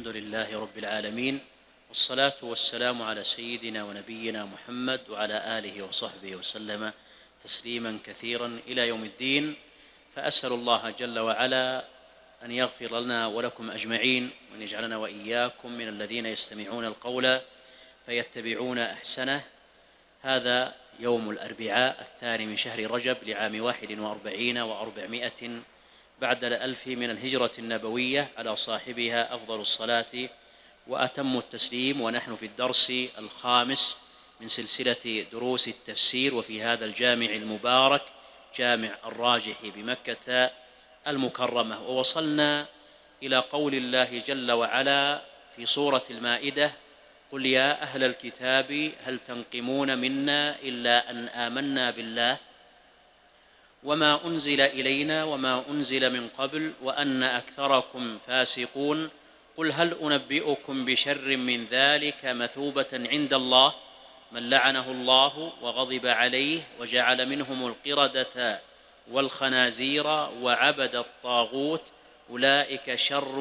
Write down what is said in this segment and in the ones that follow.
الحمد لله رب العالمين، والصلاة والسلام على سيدنا ونبينا محمد وعلى آله وصحبه وسلم تسليما كثيرا إلى يوم الدين. فأسأل الله جل وعلا أن يغفر لنا ولكم أجمعين، وأن يجعلنا وإياكم من الذين يستمعون القول فيتبعون أحسنه. هذا يوم الأربعاء 2 من شهر رجب لعام 41 و400 بعد 1000 من الهجرة النبوية، على صاحبها أفضل الصلاة وأتم التسليم. ونحن في الدرس الخامس من سلسلة دروس التفسير، وفي هذا الجامع المبارك جامع الراجح بمكة المكرمة. ووصلنا إلى قول الله جل وعلا في سورة المائدة: قل يا أهل الكتاب هل تنقمون منا إلا أن آمنا بالله وما أنزل إلينا وما أنزل من قبل وأن أكثركم فاسقون. قل هل أنبئكم بشر من ذلك مثوبة عند الله من لعنه الله وغضب عليه وجعل منهم القردة والخنازير وعبد الطاغوت أولئك شر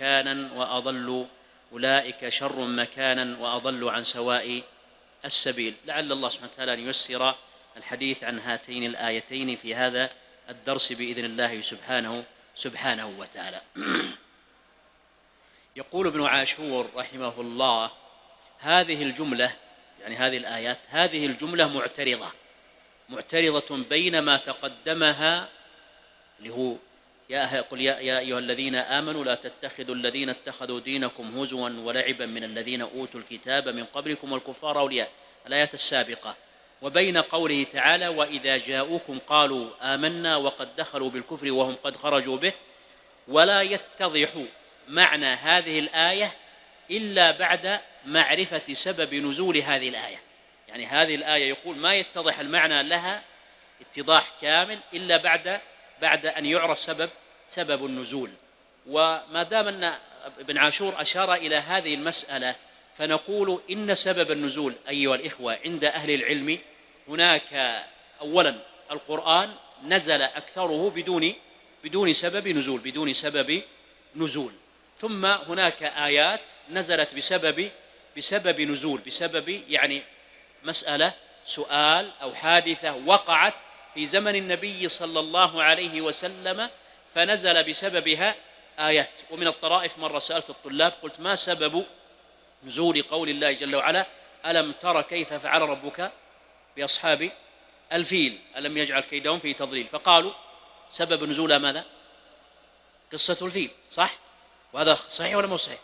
مكانا وأضل عن سواء السبيل. لعل الله سبحانه وتعالى أن ييسر الحديث عن هاتين الآيتين في هذا الدرس بإذن الله سبحانه وتعالى. يقول ابن عاشور رحمه الله: هذه الجملة، يعني هذه الآيات، هذه الجملة معترضة بين ما تقدمها، اللي هو قل يا أيها الذين آمنوا لا تتخذوا الذين اتخذوا دينكم هزوا ولعبا من الذين أوتوا الكتاب من قبلكم والكفار أولياء، الآيات السابقة، وبين قوله تعالى: وإذا جاءوكم قالوا آمنا وقد دخلوا بالكفر وهم قد خرجوا به. ولا يتضح معنى هذه الآية إلا بعد معرفة سبب نزول هذه الآية. يعني هذه الآية يقول ما يتضح المعنى لها اتضاح كامل إلا بعد أن يعرف سبب النزول. وما دام أن ابن عاشور أشار إلى هذه المسألة، فنقول إن سبب النزول أيها الإخوة عند أهل العلم، هناك أولا القرآن نزل أكثره بدون سبب نزول، ثم هناك آيات نزلت بسبب نزول، بسبب يعني مسألة سؤال أو حادثة وقعت في زمن النبي صلى الله عليه وسلم فنزل بسببها آيات. ومن الطرائف مرة سألت الطلاب قلت: ما سبب نزول قول الله جل وعلا: ألم تر كيف فعل ربك بأصحاب الفيل ألم يجعل كيدهم في تضليل؟ فقالوا سبب نزولها ماذا؟ قصة الفيل. صح؟ وهذا صحيح ولا مو صحيح؟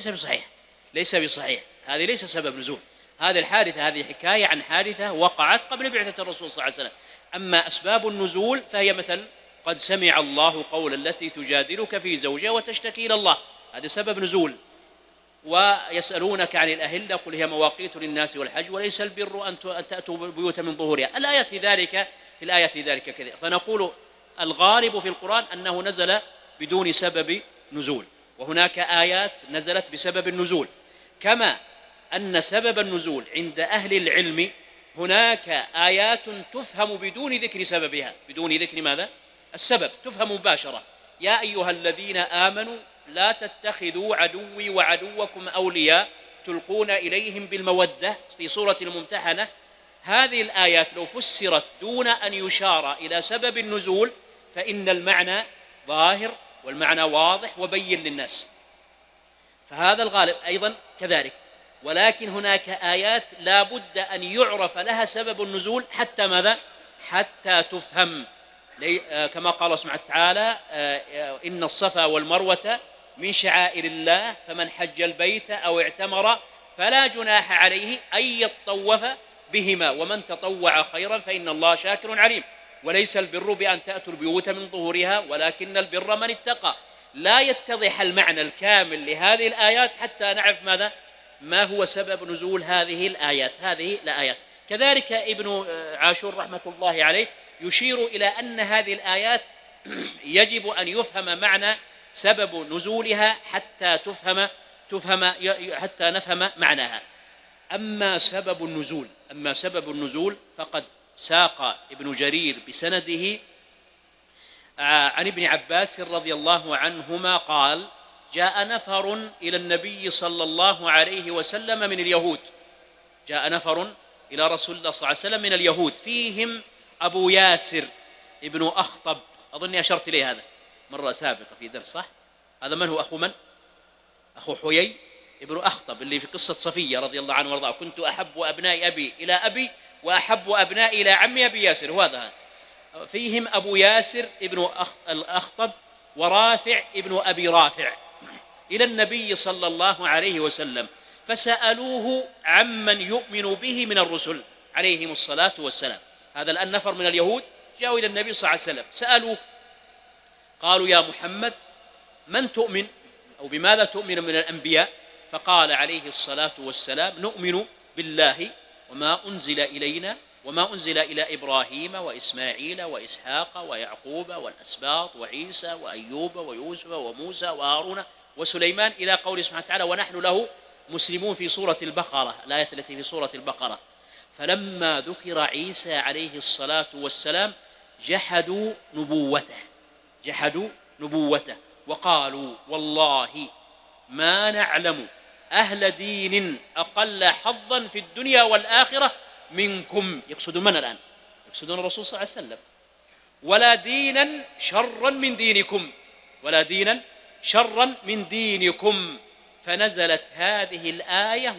ليس بصحيح. هذه ليس سبب نزول، هذه الحادثة، هذه حكاية عن حادثة وقعت قبل بعثة الرسول صلى الله عليه وسلم. أما أسباب النزول فهي مثل: قد سمع الله قول التي تجادلك في زوجها وتشتكي إلى الله، هذا سبب نزول. ويسألونك عن الأهلة قل هي مواقيت للناس والحج وليس البر أن تأتوا البيوت من ظهورها. الآيات في الآيات ذلك كذا. فنقول الغالب في القرآن أنه نزل بدون سبب نزول، وهناك آيات نزلت بسبب النزول. كما أن سبب النزول عند أهل العلم هناك آيات تفهم بدون ذكر سببها، بدون ذكر ماذا؟ السبب، تفهم مباشرة: يا أيها الذين آمنوا لا تتخذوا عدوي وعدوكم أولياء تلقون إليهم بالمودة في سورة الممتحنة. هذه الآيات لو فسرت دون أن يشار إلى سبب النزول فإن المعنى ظاهر والمعنى واضح وبين للناس، فهذا الغالب. أيضا كذلك، ولكن هناك آيات لا بد أن يعرف لها سبب النزول حتى ماذا؟ حتى تفهم، كما قال سبحانه وتعالى: إن الصفا والمروة من شعائر الله فمن حج البيت أو اعتمر فلا جناح عليه أن يطوف بهما ومن تطوع خيرا فإن الله شاكر عليم. وليس البر بأن تأتوا البيوت من ظهورها ولكن البر من اتقى. لا يتضح المعنى الكامل لهذه الآيات حتى نعرف ماذا؟ ما هو سبب نزول هذه الآيات. كذلك ابن عاشور رحمة الله عليه يشير إلى أن هذه الآيات يجب أن يفهم معنى سبب نزولها حتى حتى نفهم معناها. أما سبب النزول فقد ساق ابن جرير بسنده عن ابن عباس رضي الله عنهما قال: جاء نفر إلى النبي صلى الله عليه وسلم من اليهود، جاء نفر إلى رسول الله صلى الله عليه وسلم من اليهود، فيهم أبو ياسر ابن أخطب، أظني أشرت إليه هذا مرة سابقة في درس، صح؟ هذا من هو؟ أخو من؟ أخو حيي ابن أخطب اللي في قصة صفية رضي الله عنه وارضاه، كنت أحب أبناء أبي إلى أبي وأحب أبناء إلى عمي أبي ياسر، وهذا فيهم أبو ياسر ابن الأخطب ورافع ابن أبي رافع إلى النبي صلى الله عليه وسلم، فسألوه عمن يؤمن به من الرسل عليهم الصلاة والسلام. هذا الآن نفر من اليهود جاءوا إلى النبي صلى الله عليه وسلم، سألوه قالوا يا محمد من تؤمن أو بماذا تؤمن من الأنبياء؟ فقال عليه الصلاة والسلام نؤمن بالله وما أنزل إلينا وما أنزل إلى إبراهيم وإسماعيل وإسحاق ويعقوب والأسباط وعيسى وأيوب ويوسف وموسى وهارون وسليمان إلى قوله سبحانه وتعالى ونحن له مسلمون في سورة البقرة، الآية التي في سورة البقرة. فلما ذكر عيسى عليه الصلاة والسلام جحدوا نبوته وقالوا والله ما نعلم أهل دين أقل حظا في الدنيا والآخرة منكم، يقصدون من الآن؟ يقصدون الرسول صلى الله عليه وسلم، ولا دينا شرا من دينكم. فنزلت هذه الآية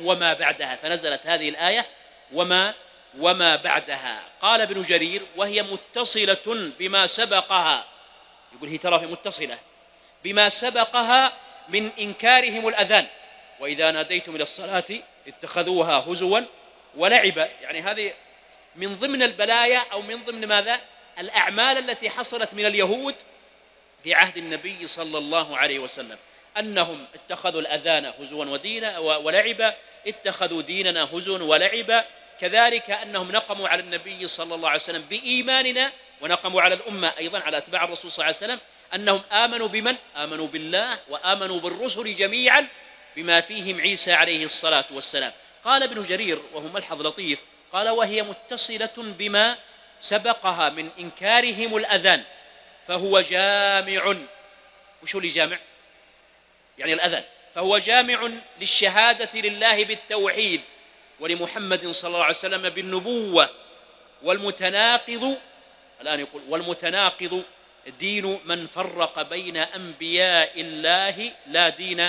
وما بعدها. قال ابن جرير وهي متصلة بما سبقها، يقول هي ترى متصلة بما سبقها من إنكارهم الأذان، وإذا ناديتم إلى الصلاة اتخذوها هزوا ولعبا. يعني هذه من ضمن البلايا أو من ضمن ماذا؟ الأعمال التي حصلت من اليهود في عهد النبي صلى الله عليه وسلم، أنهم اتخذوا الأذان هزوا ودينا ولعبا، اتخذوا ديننا هزوا ولعبا. كذلك أنهم نقموا على النبي صلى الله عليه وسلم بإيماننا، ونقموا على الأمة أيضا على أتباع الرسول صلى الله عليه وسلم أنهم آمنوا بمن؟ آمنوا بالله وآمنوا بالرسل جميعا بما فيهم عيسى عليه الصلاة والسلام. قال ابن جرير وهو ملحظ لطيف، قال وهي متصلة بما سبقها من إنكارهم الأذان، فهو جامع. وشو اللي جامع؟ يعني الأذان، فهو جامع للشهادة لله بالتوحيد ولمحمد صلى الله عليه وسلم بالنبوة. والمتناقض، الآن يقول والمتناقض دين من فرق بين أنبياء الله لا دين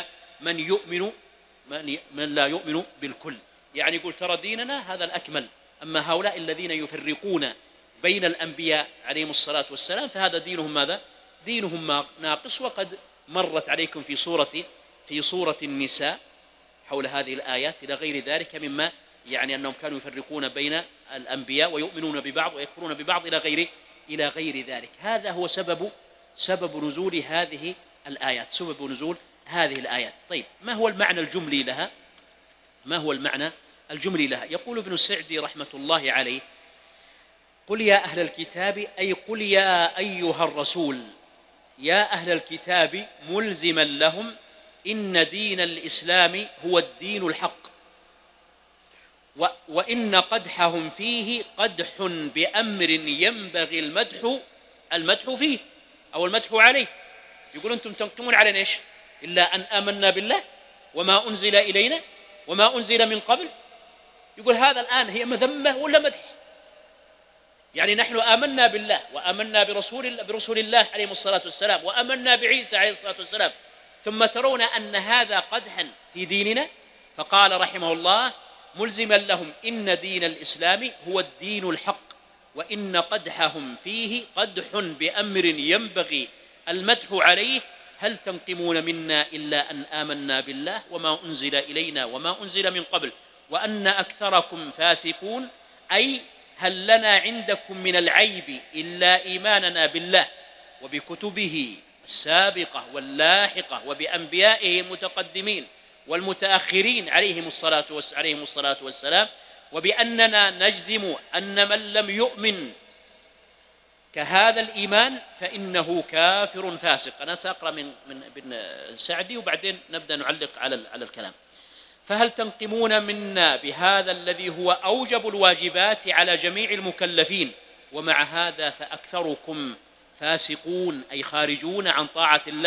من لا يؤمن بالكل. يعني يقول ترى ديننا هذا الأكمل، أما هؤلاء الذين يفرقون بين الأنبياء عليهم الصلاة والسلام فهذا دينهم ماذا؟ دينهم ناقص. وقد مرت عليكم في سورة النساء حول هذه الآيات إلى غير ذلك مما يعني أنهم كانوا يفرقون بين الأنبياء ويؤمنون ببعض ويكفرون ببعض إلى غير ذلك. هذا هو سبب نزول هذه الآيات. طيب ما هو المعنى الجملي لها؟ يقول ابن السعدي رحمة الله عليه قل يا أهل الكتاب، أي قل يا أيها الرسول يا أهل الكتاب ملزما لهم إن دين الإسلام هو الدين الحق، وإن قدحهم فيه قدح بأمر ينبغي المدح فيه أو المدح عليه. يقول أنتم تنقمون علينا إيش؟ إلا أن آمنا بالله وما أنزل إلينا وما أنزل من قبل. يقول هذا الآن هي مذمة ولا مدح؟ يعني نحن آمنا بالله وآمنا برسول الله عليه الصلاة والسلام وآمنا بعيسى عليه الصلاة والسلام، ثم ترون أن هذا قدحا في ديننا. فقال رحمه الله ملزما لهم إن دين الإسلام هو الدين الحق، وإن قدحهم فيه قدح بأمر ينبغي المدح عليه. هل تنقمون منا إلا أن آمنا بالله وما أنزل إلينا وما أنزل من قبل وأن أكثركم فاسقون، أي هل لنا عندكم من العيب إلا إيماننا بالله وبكتبه السابقة واللاحقة وبأنبيائه المتقدمين والمتأخرين عليهم الصلاة والسلام، وبأننا نجزم أن من لم يؤمن كهذا الإيمان فإنه كافر فاسق. أنا سأقرأ من ابن سعدي وبعدين نبدأ نعلق على الكلام. فهل تنقمون منا بهذا الذي هو أوجب الواجبات على جميع المكلفين، ومع هذا فأكثركم فاسقون، أي خارجون عن طاعة الله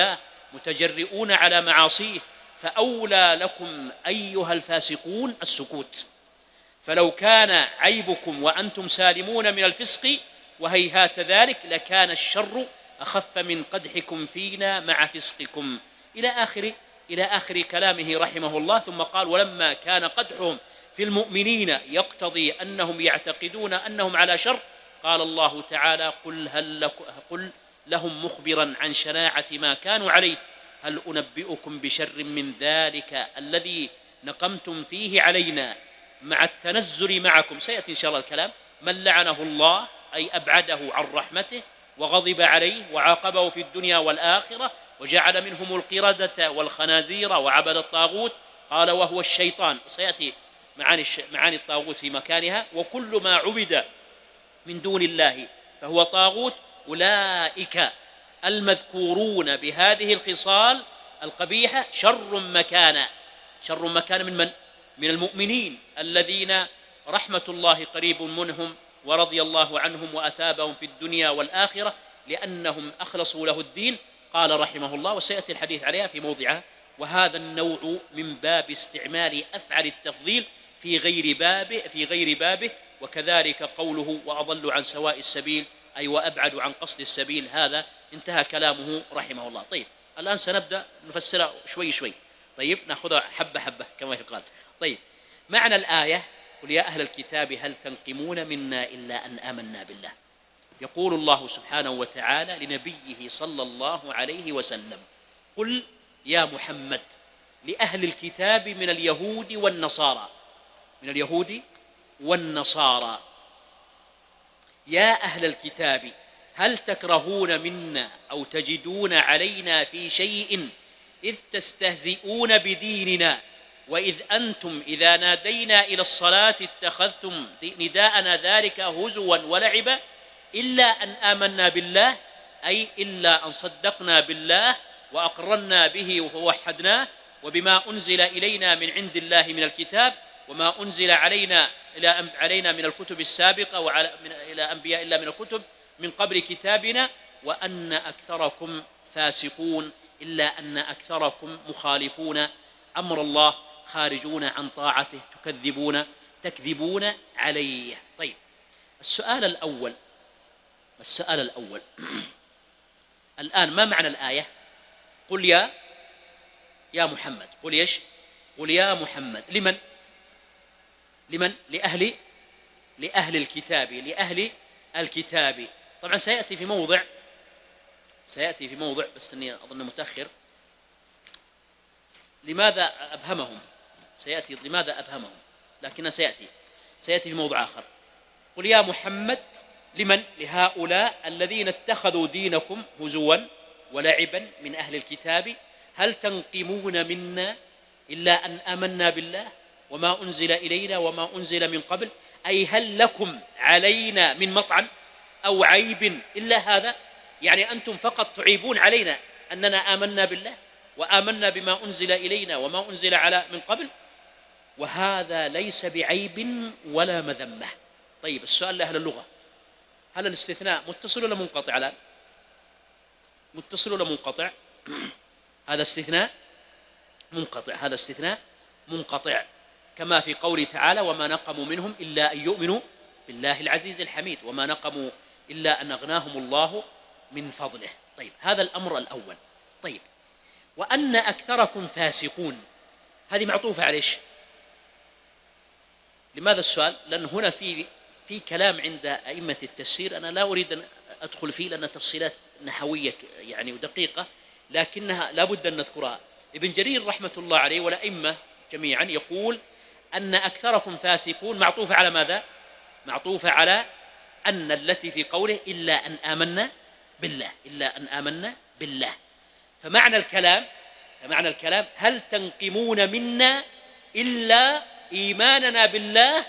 متجرئون على معاصيه، فأولى لكم أيها الفاسقون السكوت. فلو كان عيبكم وأنتم سالمون من الفسق وهيهات ذلك لكان الشر أخف من قدحكم فينا مع فسقكم، إلى آخر كلامه رحمه الله. ثم قال: ولما كان قدحهم في المؤمنين يقتضي أنهم يعتقدون أنهم على شر، قال الله تعالى: قل لهم مخبرا عن شناعة ما كانوا عليه: هل أنبئكم بشر من ذلك الذي نقمتم فيه علينا مع التنزل معكم. سيأتي إن شاء الله الكلام. من لعنه الله أي أبعده عن رحمته وغضب عليه وعاقبه في الدنيا والآخرة، وجعل منهم القردة والخنازير وعبد الطاغوت، قال وهو الشيطان. سيأتي معاني الطاغوت في مكانها. وكل ما عبد من دون الله فهو طاغوت. أولئك المذكورون بهذه الخصال القبيحة شر مكانا من المؤمنين الذين رحمة الله قريب منهم ورضي الله عنهم وأثابهم في الدنيا والآخرة لأنهم أخلصوا له الدين. قال رحمه الله، وسيأتي الحديث عليها في موضعها: وهذا النوع من باب استعمال أفعل التفضيل في غير بابه، وكذلك قوله: وأضل عن سواء السبيل، أي وأبعد عن قصد السبيل. هذا انتهى كلامه رحمه الله. طيب، الآن سنبدأ نفسر شوي شوي. طيب، نأخذها حبة حبة كما يقال. طيب، معنى الآية: قل يا أهل الكتاب هل تنقمون منا إلا أن آمنا بالله. يقول الله سبحانه وتعالى لنبيه صلى الله عليه وسلم: قل يا محمد لأهل الكتاب من اليهود والنصارى يا أهل الكتاب هل تكرهون منا أو تجدون علينا في شيء إذ تستهزئون بديننا وإذ أنتم إذا نادينا إلى الصلاة اتخذتم نداءنا ذلك هزوا ولعبا إلا أن آمنا بالله، أي إلا أن صدقنا بالله وأقررنا به ووحدناه وبما أنزل إلينا من عند الله من الكتاب وما أنزل علينا من الكتب السابقة إلى أنبياء الله من الكتب من قبل كتابنا، وأن أكثركم فاسقون إلا أن أكثركم مخالفون أمر الله خارجون عن طاعته تكذبون عليه. طيب، السؤال الأول الآن ما معنى الآية؟ قل يا محمد. قل إيش؟ قل يا محمد. لمن؟ لأهل الكتاب. طبعا سيأتي في موضع بس أني أظن متأخر. لماذا أبهمهم؟ لكن سيأتي في موضع آخر. قل يا محمد لمن؟ لهؤلاء الذين اتخذوا دينكم هزوا ولعبا من أهل الكتاب. هل تنقمون منا إلا أن آمنا بالله وما أنزل إلينا وما أنزل من قبل، أي هل لكم علينا من مطعن أو عيب إلا هذا؟ يعني أنتم فقط تعيبون علينا أننا آمنا بالله وآمنا بما أنزل إلينا وما أنزل من قبل، وهذا ليس بعيب ولا مذمة. طيب، السؤال لأهل اللغة: هل الاستثناء متصل ولا منقطع الآن؟ متصل ولا منقطع؟ هذا استثناء منقطع، كما في قوله تعالى: وما نقموا منهم إلا أن يؤمنوا بالله العزيز الحميد وما نقموا إلا أن أغناهم الله من فضله. طيب، هذا الأمر الأول. طيب، وأن أكثركم فاسقون، هذه معطوفة على إيش؟ لماذا السؤال؟ لأن هنا في كلام عند أئمة التفسير أنا لا أريد أن أدخل فيه لأن تفصيلات نحوية يعني ودقيقة، لكنها لا بد أن نذكرها. ابن جرير رحمة الله عليه والأئمة جميعا يقول أن أكثركم فاسقون معطوفة على ماذا؟ معطوفة على أن التي في قوله إلا أن آمنا بالله. فمعنى الكلام هل تنقمون منا إلا إيماننا بالله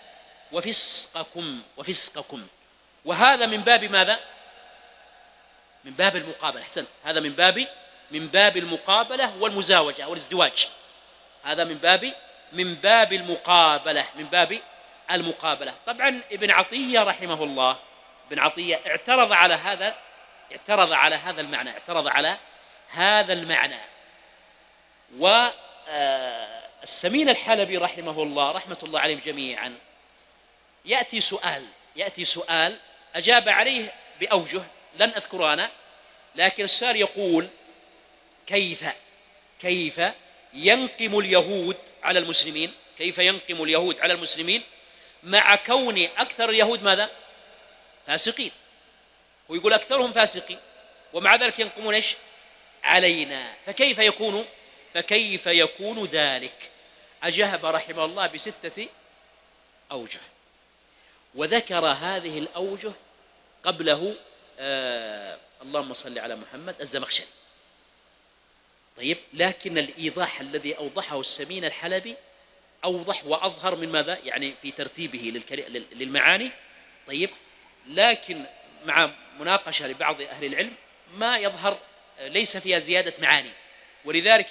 وفسقكم. وهذا من باب ماذا؟ من باب المقابلة. أحسنت، هذا من باب المقابلة والمزاوجة والازدواج. هذا من باب المقابلة. طبعا ابن عطية رحمه الله اعترض على هذا المعنى، اعترض على هذا المعنى. والسمين الحلبي رحمه الله رحمة الله عليهم جميعا يأتي سؤال أجاب عليه بأوجه لن أذكر أنا، لكن السؤال يقول كيف ينقم اليهود على المسلمين، كيف ينقم اليهود على المسلمين مع كون أكثر اليهود ماذا؟ فاسقين، ويقول أكثرهم فاسقين، ومع ذلك ينقمون إيش؟ علينا. فكيف يكون ذلك؟ أجاب رحمه الله ب6 أوجه، وذكر هذه الأوجه قبله اللهم صل على محمد الزمخشري. طيب، لكن الإيضاح الذي أوضحه السمين الحلبي أوضح وأظهر من ماذا؟ يعني في ترتيبه للمعاني. طيب، لكن مع مناقشة لبعض أهل العلم ما يظهر ليس فيها زيادة معاني، ولذلك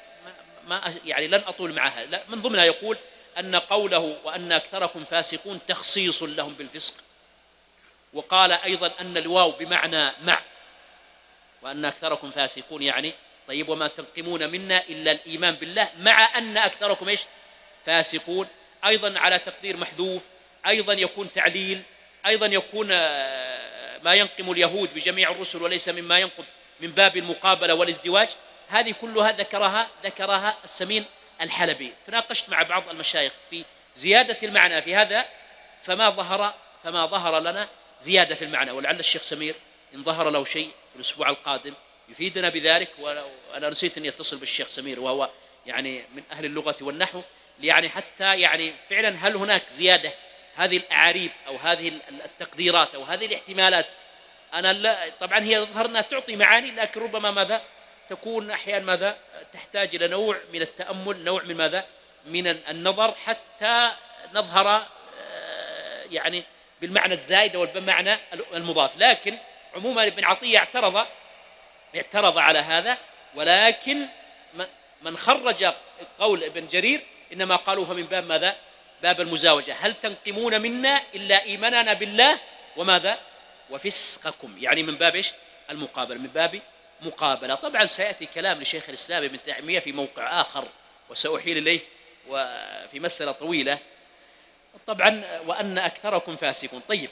يعني لن أطول معها. لا، من ضمنها يقول أن قوله وأن أكثركم فاسقون تخصيص لهم بالفسق، وقال أيضا أن الواو بمعنى مع، وأن أكثركم فاسقون يعني طيب وما تنقمون منا إلا الإيمان بالله مع أن أكثركم إيش؟ فاسقون. أيضا على تقدير محذوف، أيضا يكون تعليل، أيضا يكون ما ينقم اليهود بجميع الرسل وليس مما ينقم من باب المقابلة والازدواج. هذه كلها ذكرها السمين الحلبي. تناقشت مع بعض المشايخ في زيادة المعنى في هذا، فما ظهر لنا زيادة في المعنى، ولعل الشيخ سمير إن ظهر له شيء في الأسبوع القادم يفيدنا بذلك. وأنا نسيت أن يتصل بالشيخ سمير وهو يعني من أهل اللغة والنحو، يعني حتى يعني فعلا هل هناك زيادة؟ هذه الأعاريب أو هذه التقديرات أو هذه الاحتمالات أنا طبعا هي يظهر أنها تعطي معاني، لكن ربما ماذا تكون أحيانا ماذا تحتاج إلى نوع من التأمل، نوع من ماذا من النظر، حتى نظهر يعني بالمعنى الزائد والمعنى المضاف. لكن عموما ابن عطية اعترض على هذا، ولكن من خرج قول ابن جرير إنما قالوها من باب ماذا؟ باب المزاوجة. هل تنقمون منا إلا إيماننا بالله وماذا؟ وفسقكم، يعني من باب إيش؟ المقابلة، من باب مقابلة. طبعا سيأتي كلام لشيخ الإسلام ابن تيمية في موقع آخر وسأحيل إليه وفي مسألة طويلة طبعا، وأن أكثركم فاسقون. طيب،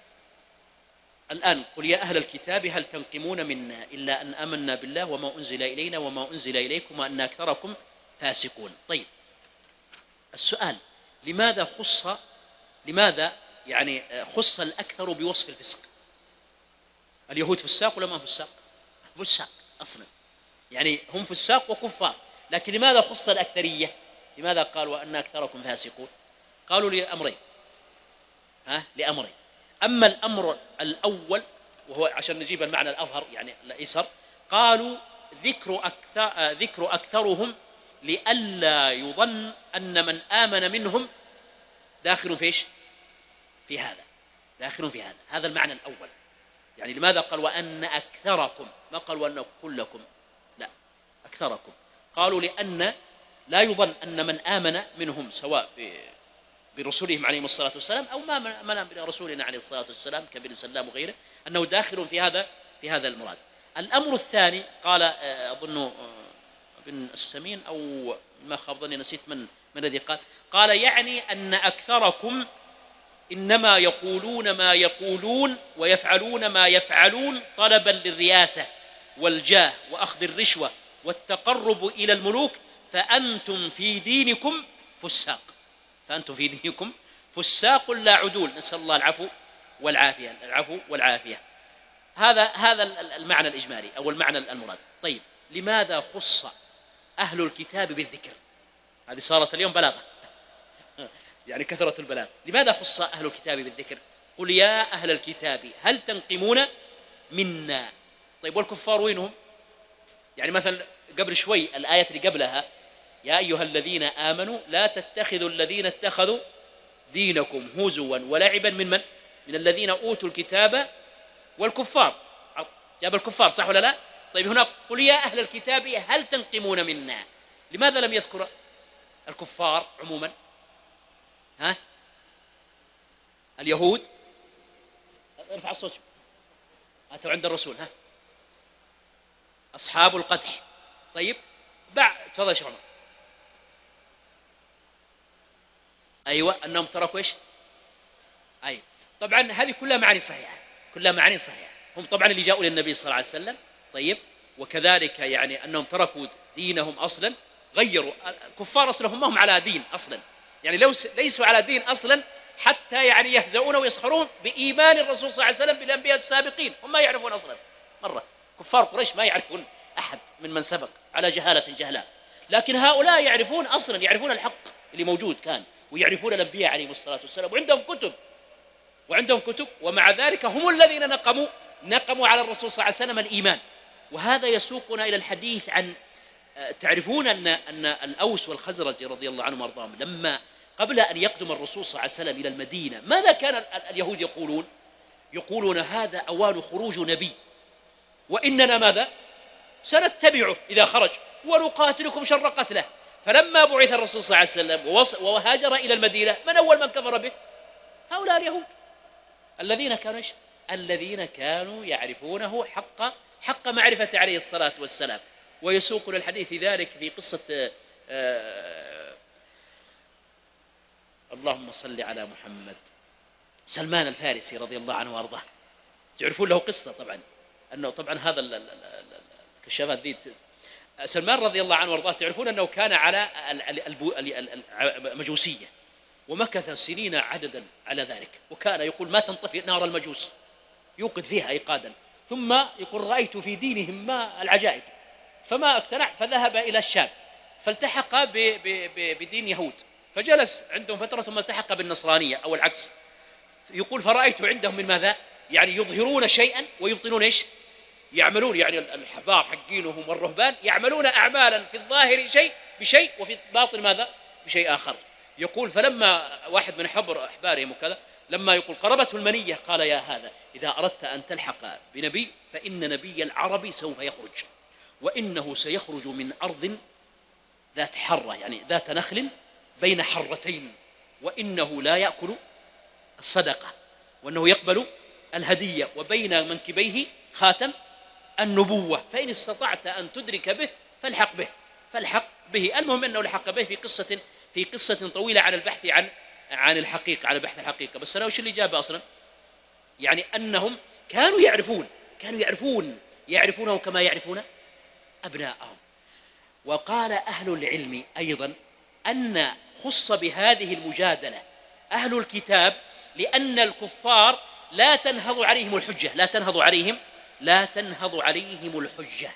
الآن قل يا أهل الكتاب هل تنقمون منا إلا أن آمنا بالله وما أنزل إلينا وما أنزل إليكم وأن أكثركم فاسقون. طيب، السؤال لماذا يعني خص الأكثر بوصف الفسق؟ اليهود فساق ولا ما فساق؟ فساق أصلا، يعني هم فساق وكفار، لكن لماذا خص الأكثرية؟ لماذا قال وأن أكثركم فاسقون؟ قالوا لأمرين. أما الأمر الأول وهو عشان نجيب المعنى الأظهر يعني الأيسر، قالوا ذكر أكثرهم لئلا يظن أن من آمن منهم داخل فيش في هذا، داخل في هذا. هذا المعنى الأول. يعني لماذا قال وأن أكثركم؟ ما قال وأن كلكم، لا، أكثركم. قالوا لأن لا يظن أن من آمن منهم سواء برسولهم عليهم الصلاة والسلام أو ما من برسولنا عليه الصلاة والسلام كبن سلام وغيره أنه داخل في هذا المراد. الأمر الثاني قال أظن ابن السمين أو ما خاب ظني نسيت من الذي قال يعني أن أكثركم إنما يقولون ما يقولون ويفعلون ما يفعلون طلبا للرياسة والجاه وأخذ الرشوة والتقرب إلى الملوك، فأنتم في دينكم فساق لا عدول، نسأل الله العفو والعافية. هذا المعنى الإجمالي أو المعنى المراد. طيب، لماذا خص أهل الكتاب بالذكر؟ هذه صارت اليوم بلاغة يعني كثرة البلاغ. لماذا خص أهل الكتاب بالذكر؟ قل يا أهل الكتاب هل تنقمون منا. طيب، والكفار وينهم؟ يعني مثلا قبل شوي الآية اللي قبلها يا أيها الذين آمنوا لا تتخذوا الذين اتخذوا دينكم هزوا ولعبا من الذين أوتوا الكتاب والكفار. جاب الكفار صح ولا لا؟ طيب، هنا قل يا أهل الكتاب هل تنقمون منا، لماذا لم يذكر الكفار عموما؟ اليهود ارفع الصوت أتوا عند الرسول أصحاب القدح. طيب تفضل يا شيخ عمر. أيوة أنهم تركوا إيش؟ أي طبعا هذه كلها معاني صحيحة، كلها معاني صحيحة. هم طبعا اللي جاءوا للنبي صلى الله عليه وسلم. طيب وكذلك يعني أنهم تركوا دينهم أصلا، غيروا. كفار أصلا هم على دين أصلا، يعني لو ليسوا على دين أصلا حتى يعني يهزؤون ويسخرون بإيمان الرسول صلى الله عليه وسلم بالأنبياء السابقين. هم ما يعرفون أصلا مرة، كفار قريش ما يعرفون أحد من سبق على جهالة جهلاء، لكن هؤلاء يعرفون أصلا، يعرفون الحق اللي موجود كان، ويعرفون الأنبياء عليهم الصلاة والسلام، وعندهم كتب، ومع ذلك هم الذين نقموا على الرسول صلى الله عليه وسلم الإيمان. وهذا يسوقنا إلى الحديث عن تعرفون أن الأوس والخزرج رضي الله عنهم وارضاهم لما قبل أن يقدم الرسول صلى الله عليه وسلم إلى المدينة ماذا كان اليهود يقولون هذا أوان خروج نبي، وإننا ماذا سنتبعه إذا خرج ونقاتلكم شر قتله. فلما بعث الرسول صلى الله عليه وسلم وهاجر إلى المدينة من أول من كفر به؟ هؤلاء اليهود الذين كانوا يعرفونه حق معرفة عليه الصلاة والسلام. ويسوقنا الحديث في ذلك في قصة اللهم صل على محمد، سلمان الفارسي رضي الله عنه وارضاه. تعرفون له قصة طبعا، أنه طبعا هذا الكشافات ذي سلمان رضي الله عنه وارضاه، تعرفون أنه كان على المجوسية ومكث سنين عددا على ذلك، وكان يقول ما تنطفئ نار المجوس، يوقد فيها إيقادا، ثم يقول رأيت في دينهم ما العجائب فما اقتنع، فذهب إلى الشام فالتحق بدين يهود، فجلس عندهم فترة ثم التحق بالنصرانية أو العكس. يقول فرأيت عندهم من ماذا يعني يظهرون شيئا ويبطنون إيش يعملون، يعني الأحبار حقينهم والرهبان يعملون أعمالا في الظاهر بشيء وفي الباطن ماذا بشيء آخر. يقول فلما واحد من أحبارهم وكذا لما يقول قربته المنية قال يا هذا إذا أردت أن تلحق بنبي فإن نبي العربي سوف يخرج، وإنه سيخرج من أرض ذات حرة يعني ذات نخل بين حرتين، وإنه لا يأكل الصدقة، وأنه يقبل الهدية، وبين منكبيه خاتم النبوة، فإن استطعت أن تدرك به فالحق به. المهم أنه لحق به في قصة طويلة عن البحث عن الحقيقة، على بحث الحقيقة. بس أنا وش اللي جابه أصلا؟ يعني أنهم كانوا يعرفونه كما يعرفون أبناءهم. وقال أهل العلم أيضا أن خص بهذه المجادلة أهل الكتاب لأن الكفار لا تنهض عليهم الحجة.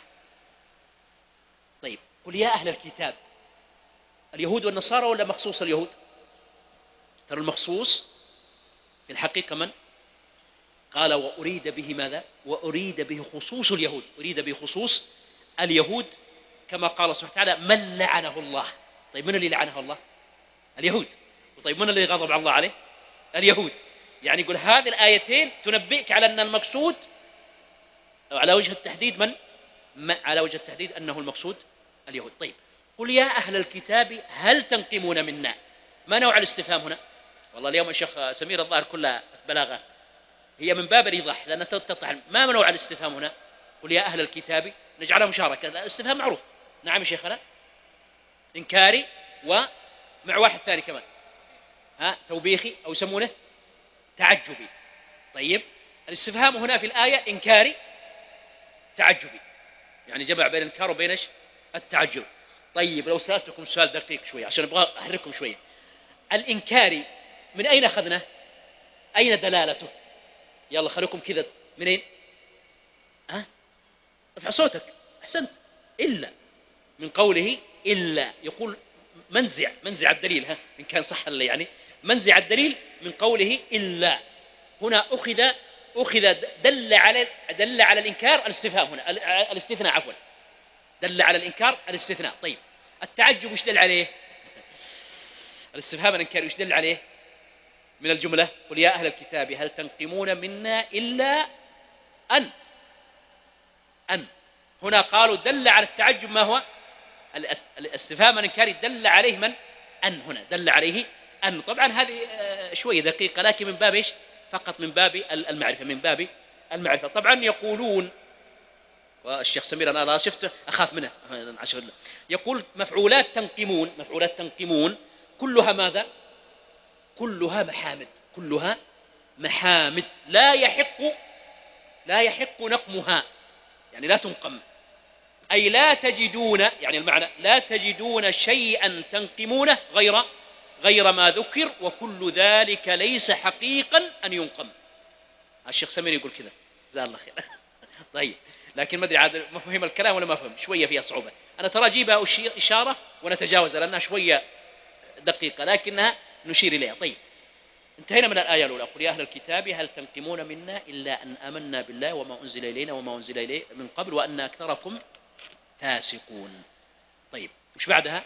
طيب قل يا أهل الكتاب، اليهود والنصارى ولا مخصوص اليهود؟ ترى المخصوص في الحقيقة من؟ قال وأريد به ماذا؟ وأريد به خصوص اليهود، أريد به خصوص اليهود كما قال سبحانه وتعالى من لعنه الله. طيب من اللي لعنه الله؟ اليهود. طيب من اللي غضب الله عليه؟ اليهود. يعني يقول هذه الآيتين تنبئك على أن المقصود على وجه التحديد على وجه التحديد أنه المقصود اليهود. طيب قل يا أهل الكتاب هل تنقمون منا؟ ما نوع الاستفهام هنا؟ والله اليوم الشيخ سمير الظاهر كلها بلاغة، هي من باب الإيضاح لأنها تتضح. ما نوع الاستفهام هنا؟ قل يا أهل الكتاب نجعلها مشاركة، الاستفهام معروف. نعم يا شيخنا، إنكاري ومع واحد ثاني كمان توبيخي أو يسمونه تعجبي. طيب الاستفهام هنا في الآية إنكاري تعجبي، يعني جمع بين الإنكار وبين التعجب. طيب لو سألتكم سؤال دقيق شوية عشان أبغى أحرككم شوية، الإنكاري من أين أخذنا؟ أين دلالته؟ يلا خليكم كذا، منين؟ ارفع صوتك، أحسنت. إلا من قوله إلا، يقول منزع الدليل، إن كان صح ولا يعني منزع الدليل من قوله إلا. هنا أخذ دل على الإنكار الاستفهام، هنا الاستثناء عفوا، دل على الإنكار الاستثناء. طيب التعجب وش دل عليه؟ الاستفهام الإنكار وش دل عليه من الجملة؟ قل يا أهل الكتاب هل تنقمون منا إلا أن هنا قالوا دل على التعجب. ما هو الاستفهام الإنكاري؟ دل عليه من؟ أن. هنا دل عليه أن. طبعا هذه شوية دقيقة لكن من باب إيش؟ فقط من باب المعرفة، من باب المعرفة. طبعا يقولون والشيخ سمير أنا شفته أخاف منه عشان الله. يقول مفعولات تنقمون كلها ماذا؟ كلها محامد، كلها محامد لا يحق نقمها، يعني لا تنقم، أي لا تجدون، يعني المعنى لا تجدون شيئا تنقمونه غير ما ذكر، وكل ذلك ليس حقيقا أن ينقم. الشيخ سمير يقول كذا، جزاه الله خير. طيب، لكن ما أدري عاد مفهوم الكلام ولا ما فهم، شوية فيها صعوبة. أنا ترى أجيبها إشارة ونتجاوزها لأنها شوية دقيقة، لكنها نشير إليها. طيب، انتهينا من الآية الأولى. قل يا أهل الكتاب هل تنقمون منا إلا أن آمنا بالله وما أنزل إلينا وما أنزل إليه من قبل وأن أكثركم فاسقون. طيب، وش بعدها؟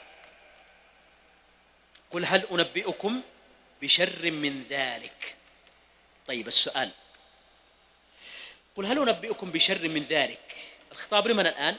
قل هل أنبئكم بشر من ذلك. طيب، السؤال، قل هل أنبئكم بشر من ذلك، الخطاب لمن الآن؟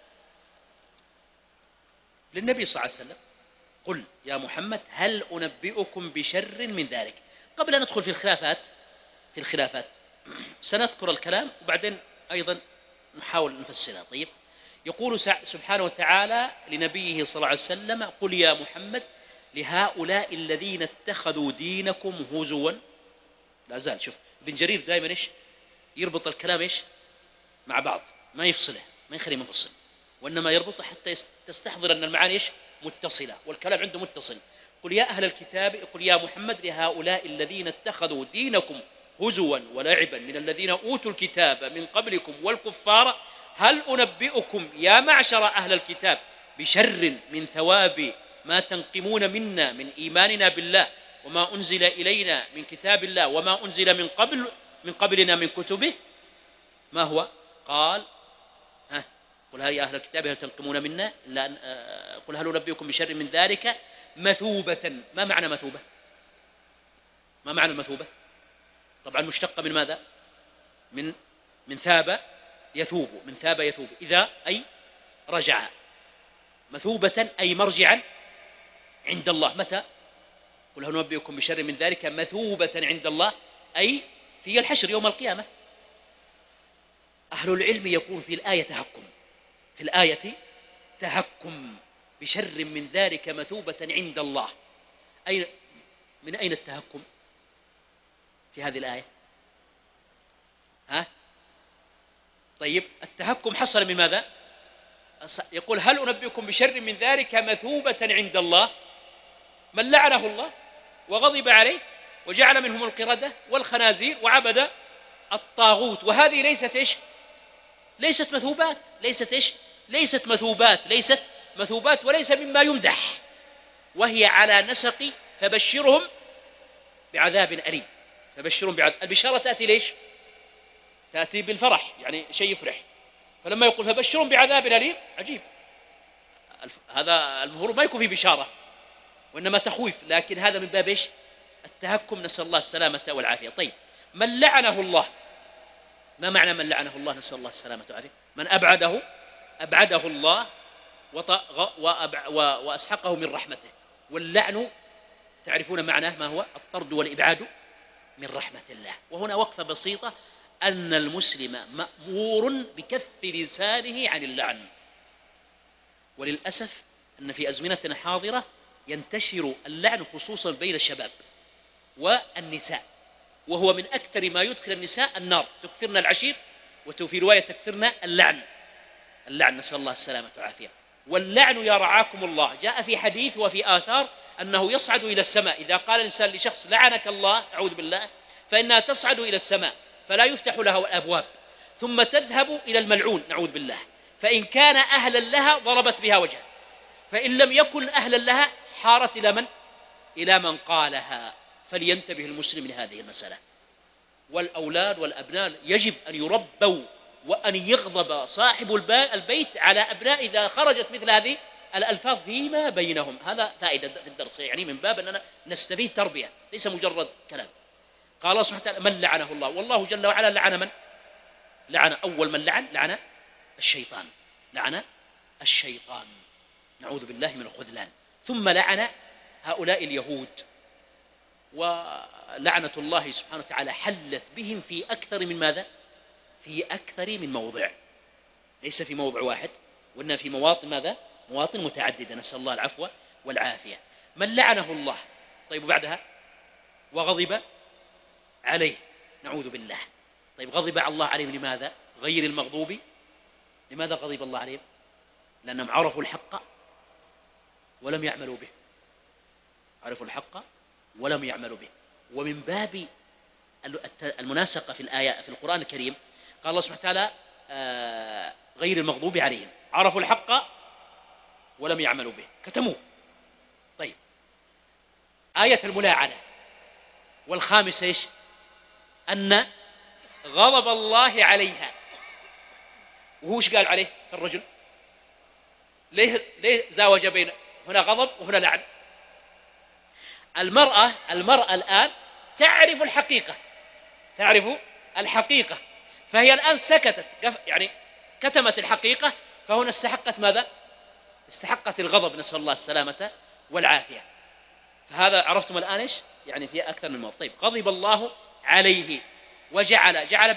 للنبي صلى الله عليه وسلم. قل يا محمد هل أنبئكم بشر من ذلك. قبل أن ندخل في الخلافات سنذكر الكلام وبعدين أيضا نحاول نفسرها. طيب، يقول سبحانه وتعالى لنبيه صلى الله عليه وسلم قل يا محمد لهؤلاء الذين اتخذوا دينكم هزوا. لا زال، شوف ابن جرير دائما إيش يربط الكلام إيش مع بعض، ما يفصله، ما يخليه منفصل، وإنما يربطه حتى تستحضر أن المعاني إيش متصلة والكلام عنده متصل. قل يا أهل الكتاب، قل يا محمد لهؤلاء الذين اتخذوا دينكم هزوا ولعبا من الذين أوتوا الكتاب من قبلكم والكفار هل أنبئكم يا معشر أهل الكتاب بشر من ثواب ما تنقمون منا من إيماننا بالله وما أنزل إلينا من كتاب الله وما أنزل من قبلنا من كتبه. ما هو؟ قال قل يا أهل الكتاب هل تنقمون منا إلا أن قل هل أنبئكم بشر من ذلك مثوبة. ما معنى مثوبة؟ ما معنى المثوبة؟ طبعا مشتقة من ماذا؟ من ثاب يثوب، من ثاب يثوب، إذا أي رجع. مثوبة أي مرجعا عند الله. متى؟ قل هل أنبئكم بشر من ذلك مثوبة عند الله أي في الحشر يوم القيامة. أهل العلم يقول في الآية تهكم، في الآية تهكم بشر من ذلك مثوبة عند الله. من أين التهكم في هذه الآية؟ طيب، التهكم حصل من ماذا؟ يقول هل أنبئكم بشر من ذلك مثوبة عند الله من لعنه الله وغضب عليه وجعل منهم القردة والخنازير وعبد الطاغوت. وهذه ليست مثوبات، ليست مثوبات وليس مما يمدح، وهي على نسق فبشرهم بعذاب أليم. فبشرهم بعذاب، البشارة تأتي ليش؟ تأتي بالفرح، يعني شيء يفرح. فلما يقول فبشرهم بعذاب أليم، عجيب، هذا المفروض ما يكون في بشارة وإنما تخويف، لكن هذا من باب إيش؟ التهكم، نسأل الله السلامة والعافية. طيب، من لعنه الله، ما معنى من لعنه الله؟ نسأل الله السلامة والعافية. من أبعده الله وأسحقه من رحمته. واللعن تعرفون معناه ما هو؟ الطرد والإبعاد من رحمة الله. وهنا وقفة بسيطة، أن المسلم مأمور بكف لسانه عن اللعن. وللأسف أن في أزمنتنا حاضرة ينتشر اللعن خصوصا بين الشباب والنساء، وهو من أكثر ما يدخل النساء النار. تكثرن العشير، وفي رواية تكثرن اللعن، نسأل الله السلامة والعافية. واللعن يا رعاكم الله جاء في حديث وفي آثار أنه يصعد إلى السماء. إذا قال الإنسان لشخص لعنك الله أعوذ بالله، فإنها تصعد إلى السماء فلا يفتح لها الأبواب، ثم تذهب إلى الملعون نعوذ بالله، فإن كان أهلا لها ضربت بها وجهه، فإن لم يكن أهلا لها حارت إلى من قالها. فلينتبه المسلم لهذه المسألة. والأولاد والأبناء يجب أن يربوا وأن يغضب صاحب البيت على أبناء إذا خرجت مثل هذه الألفاظ فيما بينهم. هذا فائدة في الدرس، يعني من باب أننا نستفيد تربية، ليس مجرد كلام. قال الله سبحانه وتعالى من لعنه الله، والله جل وعلا لعن من؟ لعن أول من لعن الشيطان، نعوذ بالله من الخذلان. ثم لعن هؤلاء اليهود، ولعنة الله سبحانه وتعالى حلت بهم في أكثر من ماذا؟ في أكثر من موضع. ليس في موضع واحد، وإنما في مواطن ماذا؟ مواطن متعددة، نسأل الله العفو والعافية. من لعنه الله، طيب وبعدها وغضب عليه، نعوذ بالله. طيب غضب الله عليهم لماذا؟ غير المغضوب، لماذا غضب الله عليهم؟ لأنهم عرفوا الحق ولم يعملوا به، عرفوا الحق ولم يعملوا به. ومن باب المناسقة في الآية في القرآن الكريم قال الله سبحانه وتعالى غير المغضوب عليهم، عرفوا الحق ولم يعملوا به، كتموه. طيب آية الملاعنة والخامسة إيش؟ أن غضب الله عليها، وهو إيش قال عليه الرجل؟ ليه زاوج بين هنا غضب وهنا لعن؟ المرأة الآن تعرف الحقيقة، تعرف الحقيقة، فهي الآن سكتت، يعني كتمت الحقيقة، فهنا استحقت ماذا؟ استحقت الغضب، نسأل الله السلامة والعافية. فهذا عرفتم الآن إيش؟ يعني في أكثر من موضع. طيب غضب الله عليه جعل